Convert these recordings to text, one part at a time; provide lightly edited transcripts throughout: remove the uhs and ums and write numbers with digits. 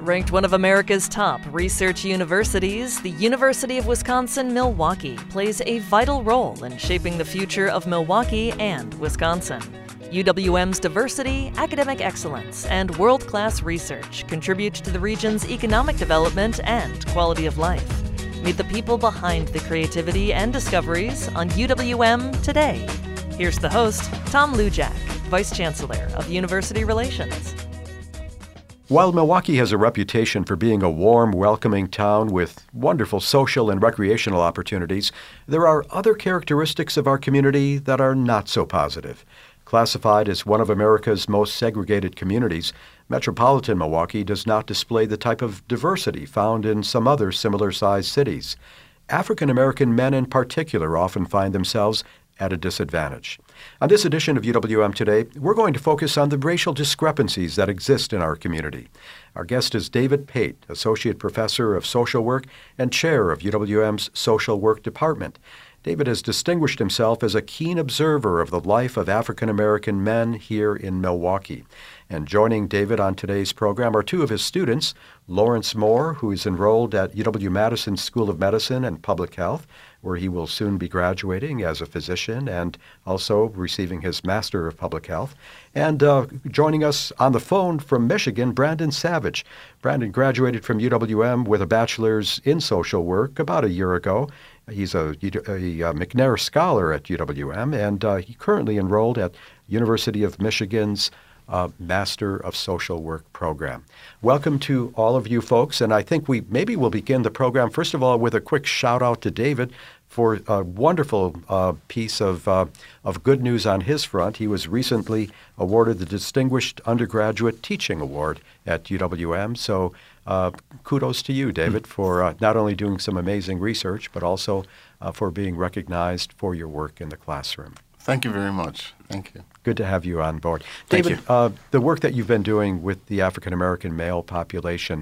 Ranked one of America's top research universities, the University of Wisconsin-Milwaukee plays a vital role in shaping the future of Milwaukee and Wisconsin. UWM's diversity, academic excellence, and world-class research contribute to the region's economic development and quality of life. Meet the people behind the creativity and discoveries on UWM Today. Here's the host, Tom Lujack, Vice Chancellor of University Relations. While Milwaukee has a reputation for being a warm, welcoming town with wonderful social and recreational opportunities, there are other characteristics of our community that are not so positive. Classified as one of America's most segregated communities, metropolitan Milwaukee does not display the type of diversity found in some other similar-sized cities. African American men in particular often find themselves at a disadvantage. On this edition of UWM Today, we're going to focus on the racial discrepancies that exist in our community. Our guest is David Pate, Associate Professor of Social Work and Chair of UWM's Social Work Department. David has distinguished himself as a keen observer of the life of African American men here in Milwaukee. And joining David on today's program are two of his students, Lawrence Moore, who is enrolled at UW-Madison School of Medicine and Public Health, where he will soon be graduating as a physician and also receiving his Master of Public Health. And joining us on the phone from Michigan, Brandon Savage. Brandon graduated from UWM with a bachelor's in social work about a year ago. He's a McNair Scholar at UWM, and he currently enrolled at University of Michigan's Master of Social Work program. Welcome to all of you folks, and I think we'll begin the program, first of all, with a quick shout-out to David for a wonderful piece of good news on his front. He was recently awarded the Distinguished Undergraduate Teaching Award at UWM, so kudos to you, David, for not only doing some amazing research, but also for being recognized for your work in the classroom. Thank you very much. Thank you. Good to have you on board. David, the work that you've been doing with the African American male population,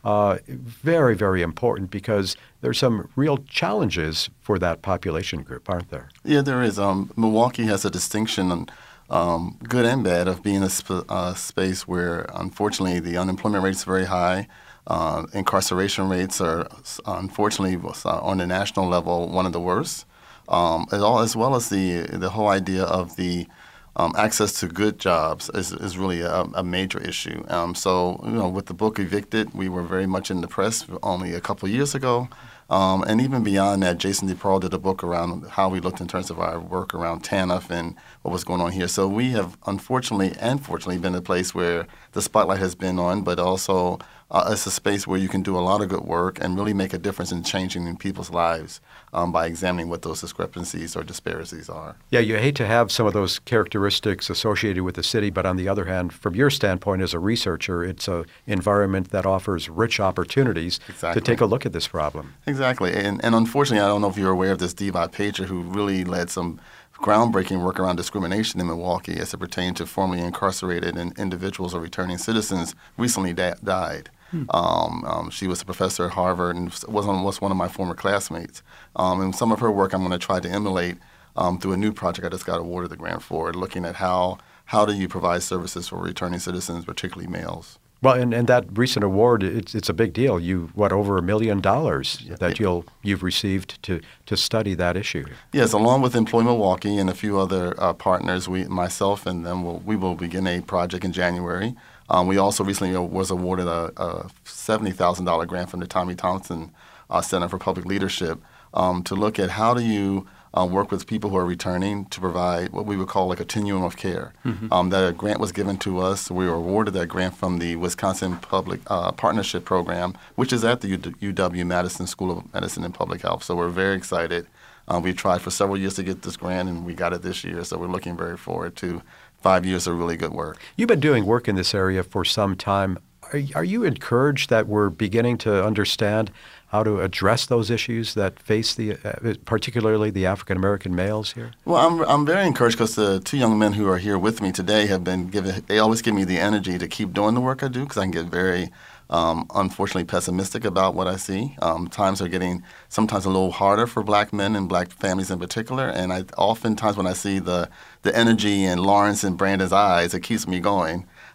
very, very important because there's some real challenges for that population group, aren't there? Yeah, there is. Milwaukee has a distinction, good and bad, of being a space where, unfortunately, the unemployment rate is very high. Incarceration rates are, unfortunately, on the national level, one of the worst. As well as the whole idea of the access to good jobs is really a major issue. So, with the book Evicted, we were very much in the press only a couple of years ago. And even beyond that, Jason DePaul did a book around how we looked in terms of our work around TANF and what was going on here. So we have, unfortunately and fortunately, been a place where the spotlight has been on, but also it's a space where you can do a lot of good work and really make a difference in changing in people's lives by examining what those discrepancies or disparities are. Yeah, you hate to have some of those characteristics associated with the city, but on the other hand, from your standpoint as a researcher, it's an environment that offers rich opportunities to take a look at this problem. Exactly. And unfortunately, I don't know if you're aware of this Devi Pager, who really led some groundbreaking work around discrimination in Milwaukee as it pertained to formerly incarcerated and individuals or returning citizens, recently died. She was a professor at Harvard and was one of my former classmates. And some of her work I'm going to try to emulate through a new project I just got awarded the grant for, looking at how do you provide services for returning citizens, particularly males. Well, and that recent award, it's a big deal. Over $1 million that you've received to study that issue. Yes, along with Employ Milwaukee and a few other partners, myself and them, we will begin a project in January. We also recently was awarded a $70,000 grant from the Tommy Thompson Center for Public Leadership to look at how do you work with people who are returning to provide what we would call like a continuum of care. Mm-hmm. That grant was given to us. We were awarded that grant from the Wisconsin Public Partnership Program, which is at the UW-Madison School of Medicine and Public Health. So we're very excited. We tried for several years to get this grant, and we got it this year. So we're looking very forward to 5 years of really good work. You've been doing work in this area for some time. Are you encouraged that we're beginning to understand how to address those issues that face particularly the African American males here? Well, I'm very encouraged because the two young men who are here with me today they always give me the energy to keep doing the work I do, because I can get very unfortunately pessimistic about what I see. Times are getting sometimes a little harder for black men and black families in particular, and oftentimes when I see the energy in Lawrence and Brandon's eyes, it keeps me going.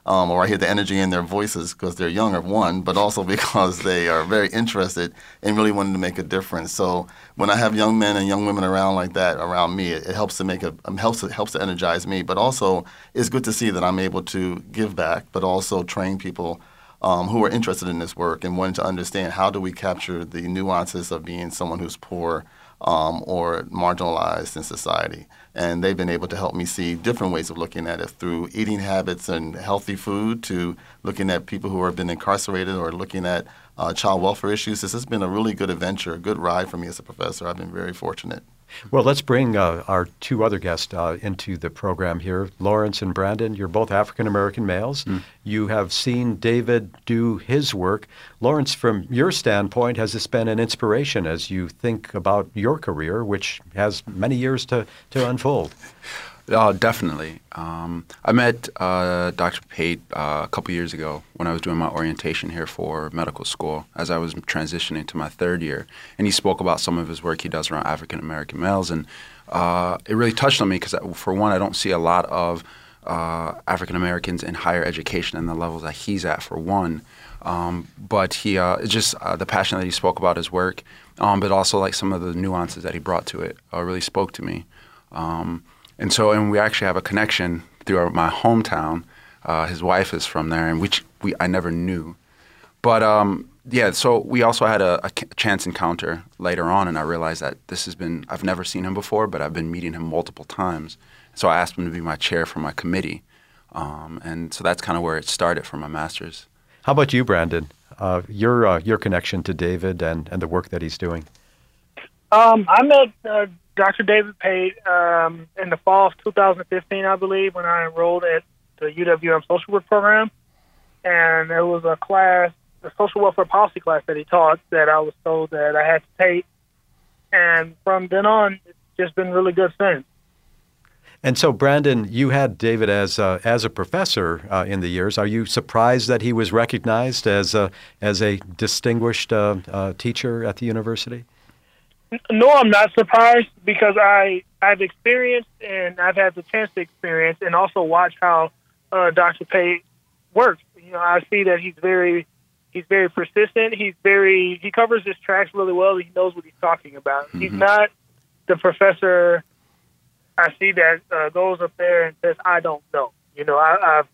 or I hear the energy in their voices because they're younger, one, but also because they are very interested in really wanting to make a difference. So when I have young men and young women around like that around me, it helps to helps to energize me. But also, it's good to see that I'm able to give back, but also train people who are interested in this work and wanting to understand how do we capture the nuances of being someone who's poor or marginalized in society. And they've been able to help me see different ways of looking at it, through eating habits and healthy food to looking at people who have been incarcerated or looking at child welfare issues. This has been a really good adventure, a good ride for me as a professor. I've been very fortunate. Well, let's bring our two other guests into the program here. Lawrence and Brandon, you're both African-American males. You have seen David do his work. Lawrence, from your standpoint, has this been an inspiration as you think about your career, which has many years to unfold? Definitely. I met Dr. Pate a couple years ago when I was doing my orientation here for medical school as I was transitioning to my third year. And he spoke about some of his work he does around African-American males. And it really touched on me because, for one, I don't see a lot of African-Americans in higher education and the levels that he's at, for one. But he just the passion that he spoke about his work, but also like some of the nuances that he brought to it really spoke to me. And we actually have a connection through my hometown. His wife is from there, and which I never knew. But so we also had a chance encounter later on, and I realized that I've never seen him before, but I've been meeting him multiple times. So I asked him to be my chair for my committee. And so that's kind of where it started for my master's. How about you, Brandon? Your connection to David and the work that he's doing? I met Dr. David Pate in the fall of 2015, I believe, when I enrolled at the UWM social work program. And there was a class, the social welfare policy class that he taught, that I was told that I had to take. And from then on, it's just been really good since. And so, Brandon, you had David as a professor in the years. Are you surprised that he was recognized as a distinguished teacher at the university? No, I'm not surprised, because I've experienced and I've had the chance to experience and also watch how Dr. Pate works. You know, I see that he's very persistent. He covers his tracks really well. He knows what he's talking about. Mm-hmm. He's not the professor I see that goes up there and says, "I don't know." You know,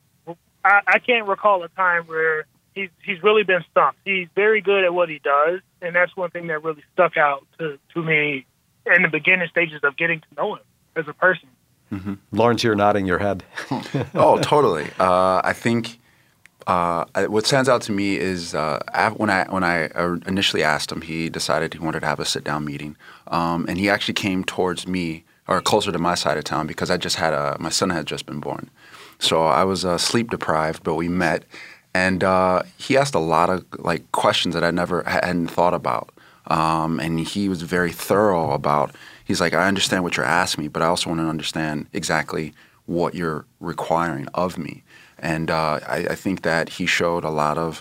I can't recall a time where he's really been stumped. He's very good at what he does, and that's one thing that really stuck out to me in the beginning stages of getting to know him as a person. Mm-hmm. Lawrence, you're nodding your head. Oh, totally. I think what stands out to me is when I initially asked him, he decided he wanted to have a sit-down meeting, and he actually came towards me, or closer to my side of town, because I just had my son had just been born. So I was sleep deprived, but we met. And he asked a lot of questions that I hadn't thought about, and he was very thorough about. He's like, I understand what you're asking me, but I also want to understand exactly what you're requiring of me. And I think that he showed a lot of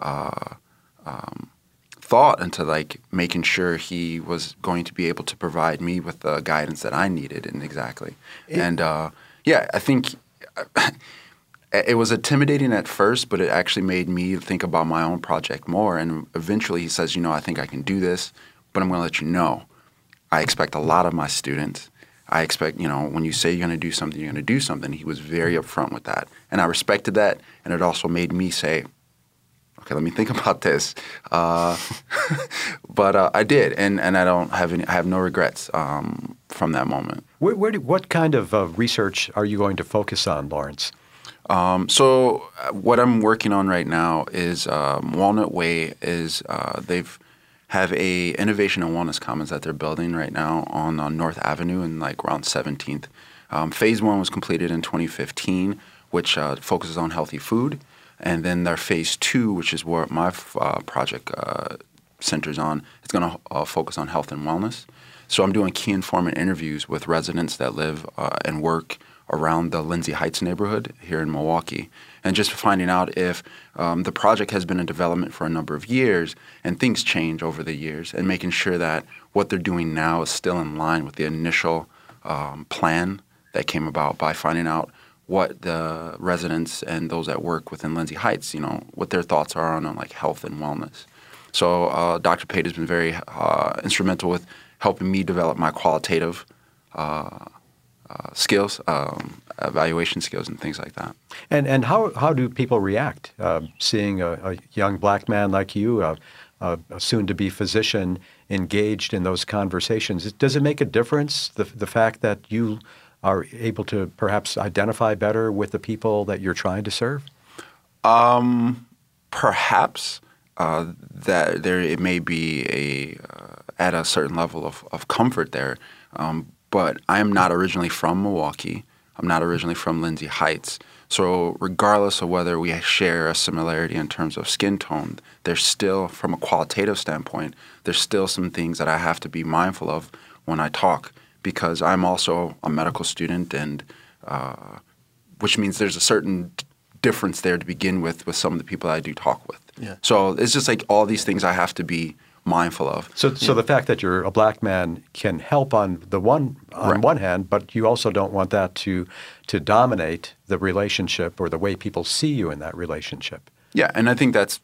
thought into making sure he was going to be able to provide me with the guidance that I needed, and exactly. I think. It was intimidating at first, but it actually made me think about my own project more. And eventually he says, I think I can do this, but I'm going to let you know. I expect a lot of my students. I expect, when you say you're going to do something, you're going to do something. He was very upfront with that. And I respected that. And it also made me say, okay, let me think about this. But I did. And I have no regrets from that moment. What kind of research are you going to focus on, Lawrence? So what I'm working on right now is Walnut Way is they've have a Innovation and Wellness Commons that they're building right now on North Avenue and around 17th. Phase 1 was completed in 2015, which focuses on healthy food. And then their Phase 2, which is where my project centers on, is going to focus on health and wellness. So I'm doing key informant interviews with residents that live and work around the Lindsay Heights neighborhood here in Milwaukee, and just finding out if the project has been in development for a number of years and things change over the years, and making sure that what they're doing now is still in line with the initial plan that came about by finding out what the residents and those that work within Lindsay Heights, what their thoughts are on like health and wellness. So Dr. Pate has been very instrumental with helping me develop my qualitative skills, evaluation skills, and things like that. And how do people react seeing a young black man like you, a soon-to-be physician, engaged in those conversations? Does it make a difference, the fact that you are able to perhaps identify better with the people that you're trying to serve? Perhaps that it may be at a certain level of comfort there. But I am not originally from Milwaukee. I'm not originally from Lindsay Heights. So regardless of whether we share a similarity in terms of skin tone, there's still, from a qualitative standpoint, there's still some things that I have to be mindful of when I talk, because I'm also a medical student, and which means there's a certain difference there to begin with some of the people I do talk with. Yeah. So it's just like all these things I have to be mindful of. So the fact that you're a black man can help on Right. one hand, but you also don't want that to dominate the relationship or the way people see you in that relationship. Yeah, and I think that's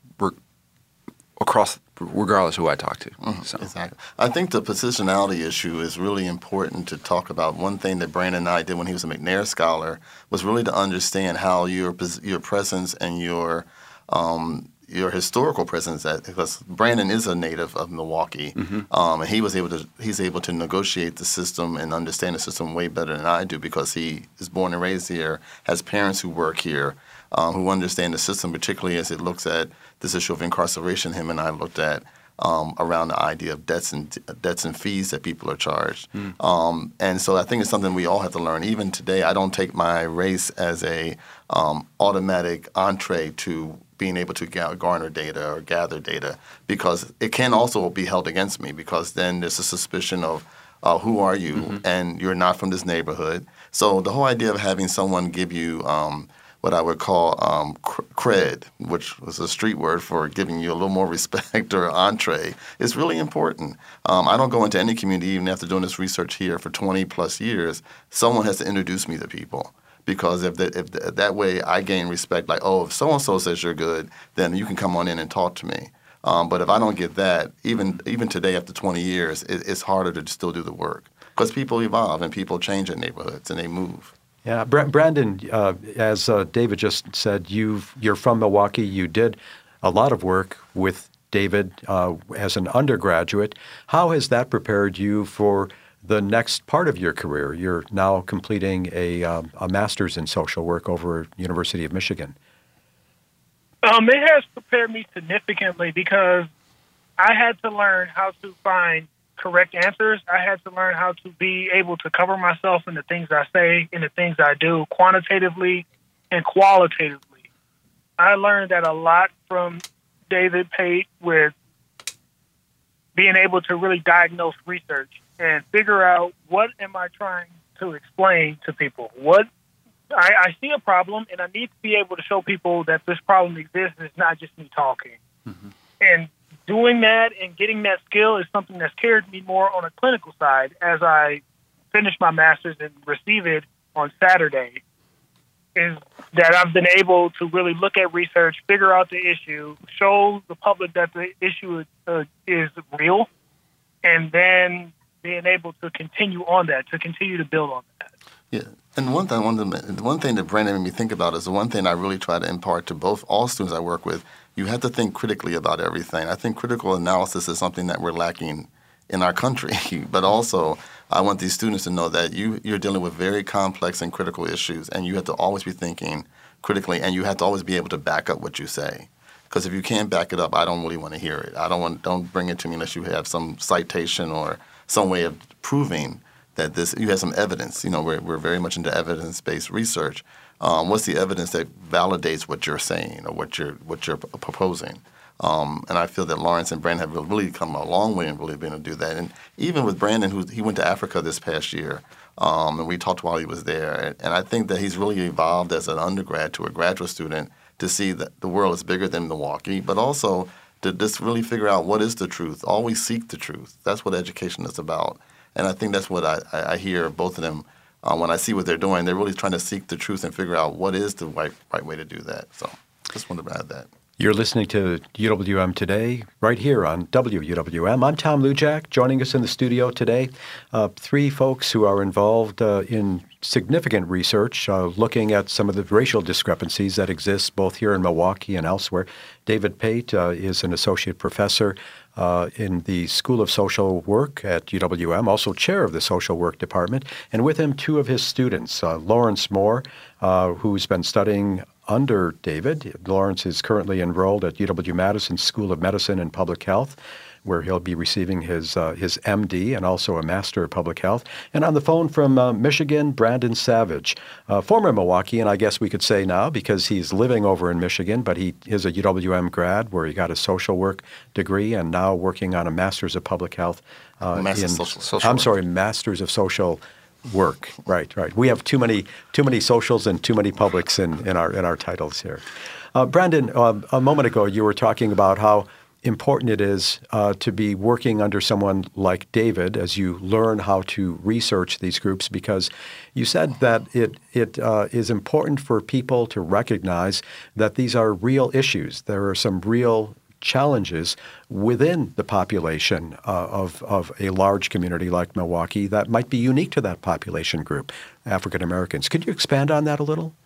across, regardless of who I talk to. So. Exactly. I think the positionality issue is really important to talk about. One thing that Brandon and I did when he was a McNair Scholar was really to understand how your presence and your historical presence, because Brandon is a native of Milwaukee, and he's able to negotiate the system and understand the system way better than I do, because he is born and raised here, has parents who work here, who understand the system, particularly as it looks at this issue of incarceration. Him and I looked at around the idea of debts and fees that people are charged. And so I think it's something we all have to learn. Even today, I don't take my race as a automatic entree to being able to garner data or gather data, because it can also be held against me, because then there's a suspicion of who are you, and you're not from this neighborhood. So the whole idea of having someone give you what I would call cred, which was a street word for giving you a little more respect or entree, is really important. I don't go into any community, even after doing this research here for 20 plus years, someone has to introduce me to people. Because if that way I gain respect, like, oh, if so-and-so says you're good, then you can come on in and talk to me. But if I don't get that, even today after 20 years, it's harder to still do the work. Because people evolve and people change in neighborhoods and they move. Yeah, Brandon, as David just said, you're from Milwaukee. You did a lot of work with David as an undergraduate. How has that prepared you for the next part of your career? You're now completing a master's in social work over at University of Michigan. It has prepared me significantly, because I had to learn how to find correct answers. I had to learn how to be able to cover myself in the things I say, in the things I do, quantitatively and qualitatively. I learned that a lot from David Pate, with being able to really diagnose research and figure out, what am I trying to explain to people? What I see a problem, and I need to be able to show people that this problem exists, and it's not just me talking. And doing that and getting that skill is something that's carried me more on a clinical side as I finish my master's and receive it on Saturday, is that I've been able to really look at research, figure out the issue, show the public that the issue is real, and then being able to continue on that, to continue to build on that. Yeah, and one thing that Brandon made me think about is the one thing I really try to impart to all students I work with. You have to think critically about everything. I think critical analysis is something that we're lacking in our country, but also I want these students to know that you're dealing with very complex and critical issues, and you have to always be thinking critically, and you have to always be able to back up what you say. Because if you can't back it up, I don't really want to hear it. Don't bring it to me unless you have some citation or some way of proving that you have some evidence. We're very much into evidence-based research. What's the evidence that validates what you're saying or what you're proposing? And I feel that Lawrence and Brandon have really come a long way in really being able to do that. And even with Brandon, he went to Africa this past year, and we talked while he was there. And I think that he's really evolved as an undergrad to a graduate student to see that the world is bigger than Milwaukee, but also to just really figure out what is the truth. Always seek the truth. That's what education is about. And I think that's what I hear both of them when I see what they're doing, they're really trying to seek the truth and figure out what is the right way to do that. So just wanted to add that. You're listening to UWM Today, right here on WUWM. I'm Tom Lujack. Joining us in the studio today, three folks who are involved in significant research looking at some of the racial discrepancies that exist both here in Milwaukee and elsewhere. David Pate is an associate professor in the School of Social Work at UWM, also chair of the Social Work Department, and with him two of his students, Lawrence Moore, who's been studying under David. Lawrence is currently enrolled at UW-Madison School of Medicine and Public Health, where he'll be receiving his MD and also a Master of Public Health. And on the phone from Michigan, Brandon Savage, former Milwaukeean, I guess we could say now, because he's living over in Michigan, but he is a UWM grad where he got his social work degree and now working on a Master's of Public Health. Masters of Social Work. Right. We have too many socials and too many publics in our titles here. Brandon, a moment ago you were talking about how important it is to be working under someone like David as you learn how to research these groups, because you said that it is important for people to recognize that these are real issues. There are some real challenges within the population of a large community like Milwaukee that might be unique to that population group, African Americans. Could you expand on that a little?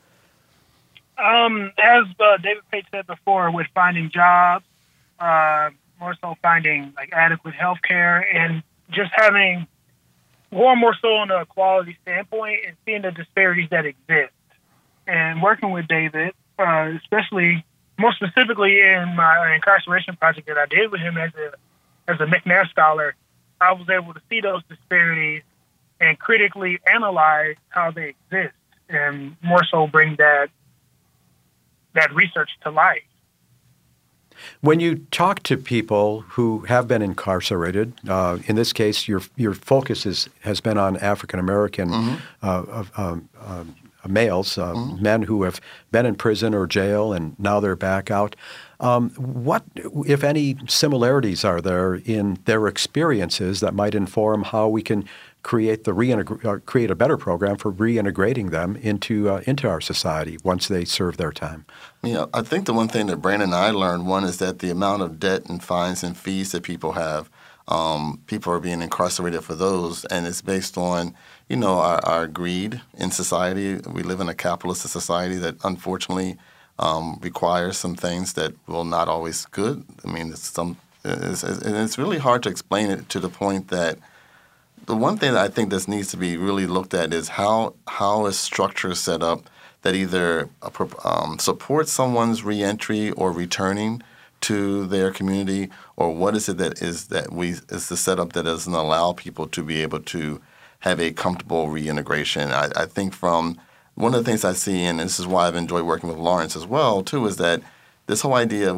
As David Pate said before, with finding jobs, more so finding like adequate health care and just having more so on a quality standpoint and seeing the disparities that exist. And working with David, especially more specifically in my incarceration project that I did with him as a McNair scholar, I was able to see those disparities and critically analyze how they exist and more so bring that research to life. When you talk to people who have been incarcerated, in this case, your focus has been on African American males, men who have been in prison or jail and now they're back out. What, if any, similarities are there in their experiences that might inform how we can create create a better program for reintegrating them into our society once they serve their time? I think the one thing that Brandon and I learned, one is that the amount of debt and fines and fees that people have, people are being incarcerated for those, and it's based on, our greed in society. We live in a capitalist society that unfortunately requires some things that will not always good. It's really hard to explain it to the point that the one thing that I think this needs to be really looked at is how is structure set up that either supports someone's reentry or returning to their community, or what is it that is the setup that doesn't allow people to be able to have a comfortable reintegration. I think from one of the things I see, and this is why I've enjoyed working with Lawrence as well too, is that this whole idea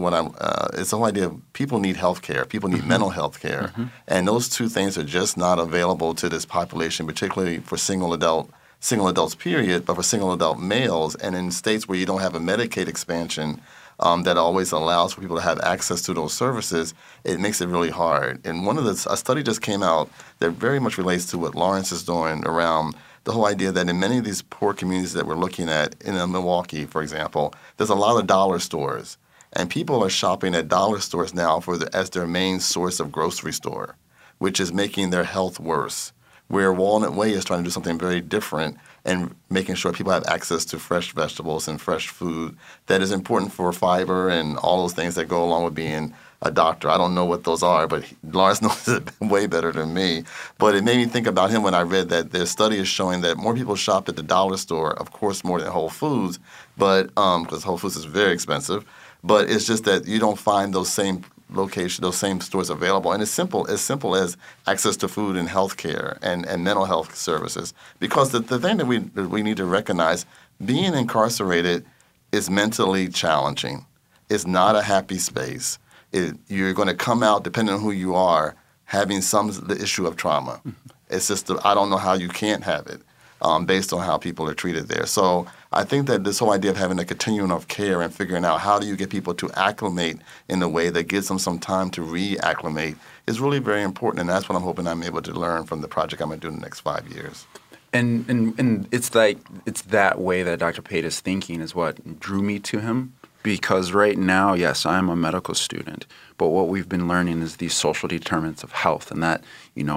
of people need health care, people need mental health care, and those two things are just not available to this population, particularly for single adults period, but for single adult males, and in states where you don't have a Medicaid expansion that always allows for people to have access to those services, it makes it really hard. And a study just came out that very much relates to what Lawrence is doing around the whole idea that in many of these poor communities that we're looking at, in Milwaukee, for example, there's a lot of dollar stores. And people are shopping at dollar stores now as their main source of grocery store, which is making their health worse. Where Walnut Way is trying to do something very different and making sure people have access to fresh vegetables and fresh food that is important for fiber and all those things that go along with being a doctor. I don't know what those are, but Lawrence knows it way better than me. But it made me think about him when I read that their study is showing that more people shop at the dollar store, of course more than Whole Foods, but because Whole Foods is very expensive. But it's just that you don't find those same stores available. And it's simple as access to food and health care and mental health services. Because the thing that we need to recognize, being incarcerated is mentally challenging. It's not a happy space. You're going to come out, depending on who you are, having the issue of trauma. It's just I don't know how you can't have it based on how people are treated there. So I think that this whole idea of having a continuum of care and figuring out how do you get people to acclimate in a way that gives them some time to reacclimate is really very important. And that's what I'm hoping I'm able to learn from the project I'm going to do in the next 5 years. And it's like it's that way that Dr. Pate is thinking is what drew me to him. Because right now, yes, I'm a medical student, but what we've been learning is these social determinants of health, and that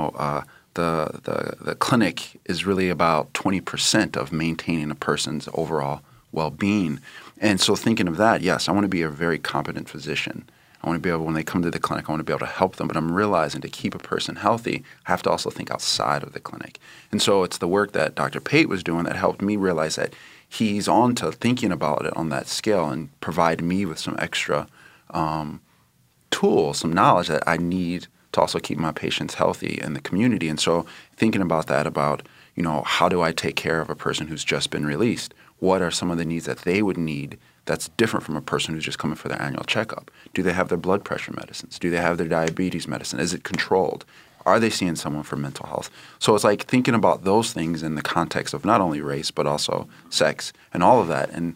the clinic is really about 20% of maintaining a person's overall well-being. And so thinking of that, yes, I want to be a very competent physician. I want to be able, when they come to the clinic, I want to be able to help them. But I'm realizing to keep a person healthy, I have to also think outside of the clinic. And so it's the work that Dr. Pate was doing that helped me realize that he's on to thinking about it on that scale and provide me with some extra tools, some knowledge that I need to also keep my patients healthy in the community. And so thinking about that, about, how do I take care of a person who's just been released? What are some of the needs that they would need that's different from a person who's just coming for their annual checkup? Do they have their blood pressure medicines? Do they have their diabetes medicine? Is it controlled? Are they seeing someone for mental health? So it's like thinking about those things in the context of not only race, but also sex and all of that. And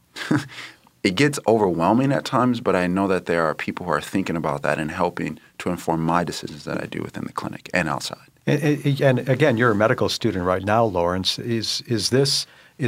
it gets overwhelming at times, but I know that there are people who are thinking about that and helping to inform my decisions that I do within the clinic and outside. And again, you're a medical student right now, Lawrence. Is this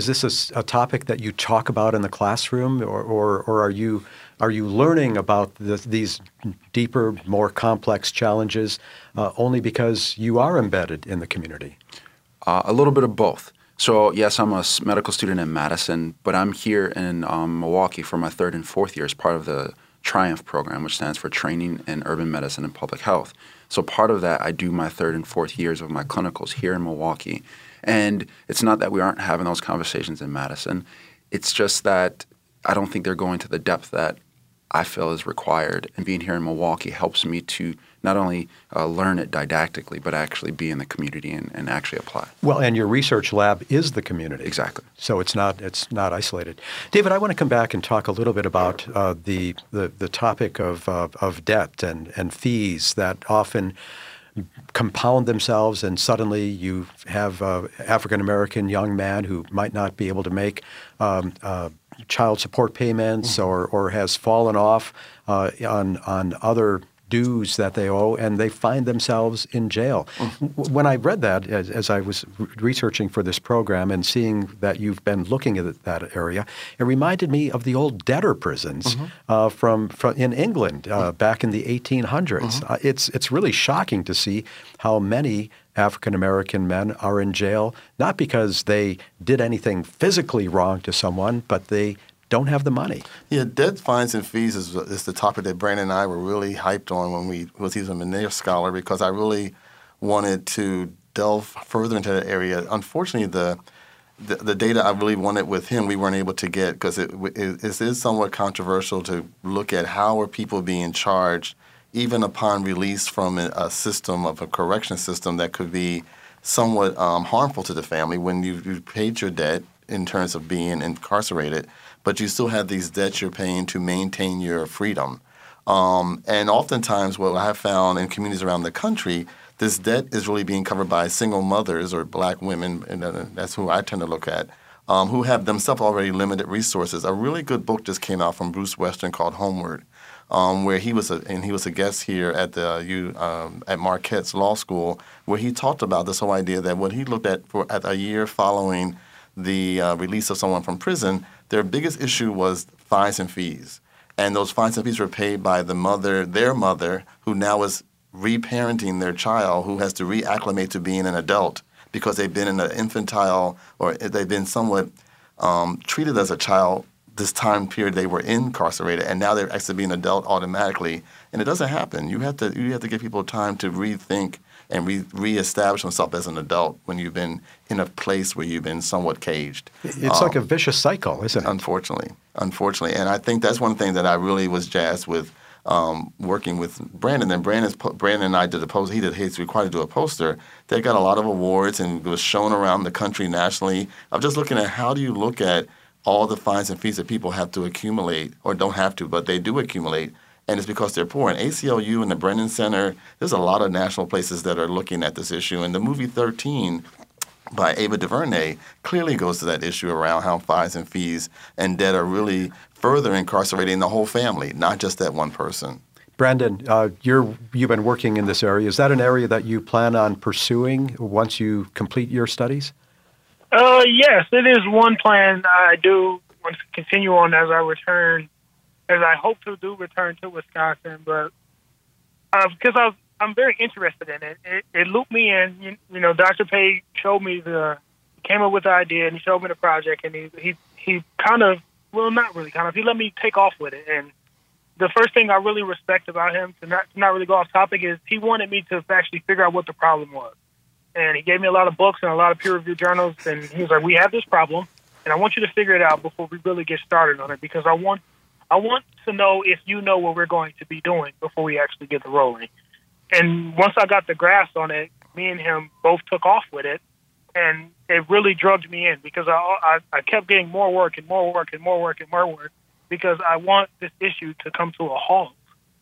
a topic that you talk about in the classroom, or are you learning about these deeper, more complex challenges only because you are embedded in the community? A little bit of both. So yes, I'm a medical student in Madison, but I'm here in Milwaukee for my 3rd and 4th year as part of the TRIUMPH program, which stands for Training in Urban Medicine and Public Health. So part of that, I do my 3rd and 4th years of my clinicals here in Milwaukee. And it's not that we aren't having those conversations in Madison. It's just that I don't think they're going to the depth that I feel is required. And being here in Milwaukee helps me to not only learn it didactically, but actually be in the community and actually apply. Well, and your research lab is the community. Exactly. So it's not isolated. David, I want to come back and talk a little bit about the topic of debt and fees that often compound themselves, and suddenly you have an African-American young man who might not be able to make child support payments or has fallen off on other dues that they owe, and they find themselves in jail. When I read that, as I was researching for this program and seeing that you've been looking at that area, it reminded me of the old debtor prisons from in England back in the 1800s. It's really shocking to see how many African-American men are in jail, not because they did anything physically wrong to someone, but they don't have the money. Yeah, debt, fines, and fees is the topic that Brandon and I were really hyped on when he was a Menair scholar, because I really wanted to delve further into that area. Unfortunately, the data I really wanted with him, we weren't able to get, because it is somewhat controversial to look at how are people being charged even upon release from a system of a correction system that could be somewhat harmful to the family when you've paid your debt in terms of being incarcerated, but you still have these debts you're paying to maintain your freedom. And oftentimes what I have found in communities around the country, this debt is really being covered by single mothers or black women, and that's who I tend to look at, who have themselves already limited resources. A really good book just came out from Bruce Western called Homeward, where he was a guest here at at Marquette's Law School, where he talked about this whole idea that what he looked at at a year following the release of someone from prison, their biggest issue was fines and fees. And those fines and fees were paid by their mother, who now is reparenting their child, who has to reacclimate to being an adult because they've been in an infantile, or they've been somewhat treated as a child this time period they were incarcerated, and now they're actually being an adult automatically. And it doesn't happen. You have to give people time to rethink and reestablish themselves as an adult when you've been in a place where you've been somewhat caged. It's like a vicious cycle, isn't it? Unfortunately. And I think that's one thing that I really was jazzed with working with Brandon. And Brandon and I did a poster. He's required to do a poster that got a lot of awards and was shown around the country nationally. I'm just looking at how do you look at all the fines and fees that people have to accumulate, or don't have to, but they do accumulate, and it's because they're poor. And ACLU and the Brennan Center, there's a lot of national places that are looking at this issue. And the movie 13 by Ava DuVernay clearly goes to that issue around how fines and fees and debt are really further incarcerating the whole family, not just that one person. Brandon, you've been working in this area. Is that an area that you plan on pursuing once you complete your studies? Yes, it is one plan I do want to continue on as I hope to return to Wisconsin. But because I'm very interested in it. It looped me in. You know, Dr. Pate showed me came up with the idea, and he showed me the project, and he kind of, well, not really kind of, he let me take off with it. And the first thing I really respect about him, to not really go off topic, is he wanted me to actually figure out what the problem was. And he gave me a lot of books and a lot of peer-reviewed journals, and he was like, we have this problem, and I want you to figure it out before we really get started on it, because I want to know if you know what we're going to be doing before we actually get the rolling. And once I got the grasp on it, me and him both took off with it, and it really drugged me in, because I kept getting more work and more work and more work and more work, because I want this issue to come to a halt.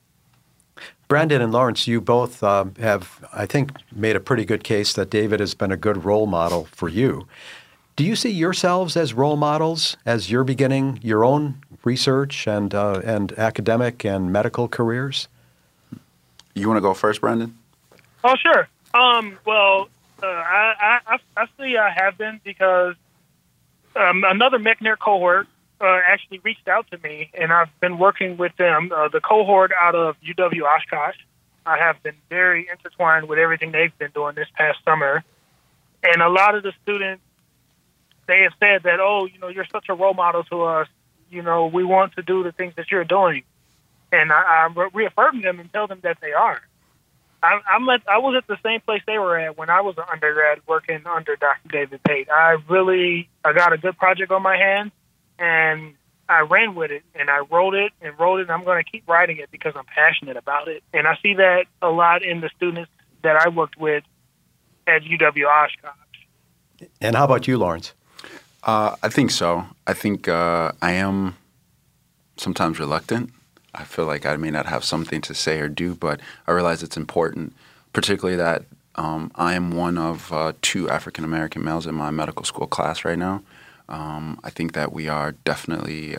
Brandon and Lawrence, you both have, I think, made a pretty good case that David has been a good role model for you. Do you see yourselves as role models as you're beginning your own research and academic and medical careers? You want to go first, Brandon? Oh, sure. Well, I see I have been, because another McNair cohort actually reached out to me, and I've been working with them. The cohort out of UW Oshkosh, I have been very intertwined with everything they've been doing this past summer. And a lot of the students, they have said that, oh, you know, you're such a role model to us. You know, we want to do the things that you're doing. And I reaffirm them and tell them that they are. I was at the same place they were at when I was an undergrad working under Dr. David Pate. I got a good project on my hands, and I ran with it, and I wrote it, and I'm going to keep writing it because I'm passionate about it. And I see that a lot in the students that I worked with at UW Oshkosh. And how about you, Lawrence? I think so. I think I am sometimes reluctant. I feel like I may not have something to say or do, but I realize it's important, particularly that I am one of 2 African-American males in my medical school class right now. I think that we are definitely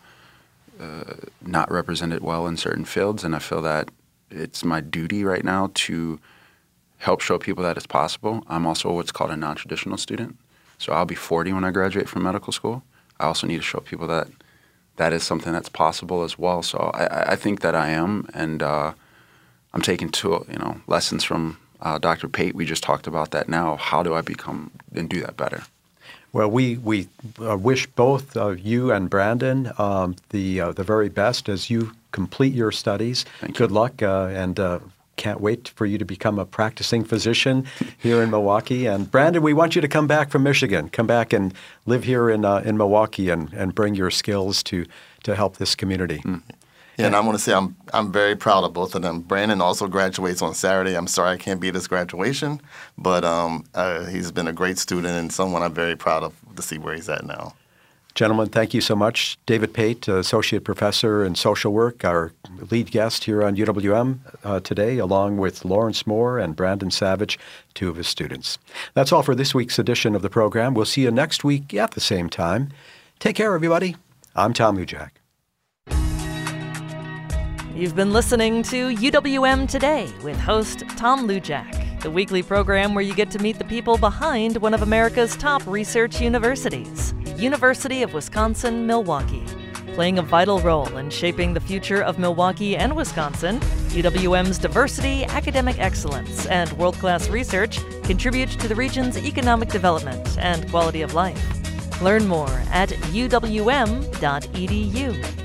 not represented well in certain fields, and I feel that it's my duty right now to help show people that it's possible. I'm also what's called a non-traditional student, so I'll be 40 when I graduate from medical school. I also need to show people that that is something that's possible as well. So I think that I am, and I'm taking lessons from Dr. Pate. We just talked about that now. How do I become and do that better? Well, we wish both you and Brandon the very best as you complete your studies. Good luck, and can't wait for you to become a practicing physician here in Milwaukee. And Brandon, we want you to come back from Michigan. Come back and live here in Milwaukee and bring your skills to help this community. Yeah, and I want to say I'm very proud of both of them. Brandon also graduates on Saturday. I'm sorry I can't be at his graduation, but he's been a great student and someone I'm very proud of to see where he's at now. Gentlemen, thank you so much. David Pate, Associate Professor in Social Work, our lead guest here on UWM today, along with Lawrence Moore and Brandon Savage, 2 of his students. That's all for this week's edition of the program. We'll see you next week at the same time. Take care, everybody. I'm Tom Lujack. You've been listening to UWM Today with host Tom Lujack, the weekly program where you get to meet the people behind one of America's top research universities, University of Wisconsin-Milwaukee. Playing a vital role in shaping the future of Milwaukee and Wisconsin, UWM's diversity, academic excellence, and world-class research contribute to the region's economic development and quality of life. Learn more at uwm.edu.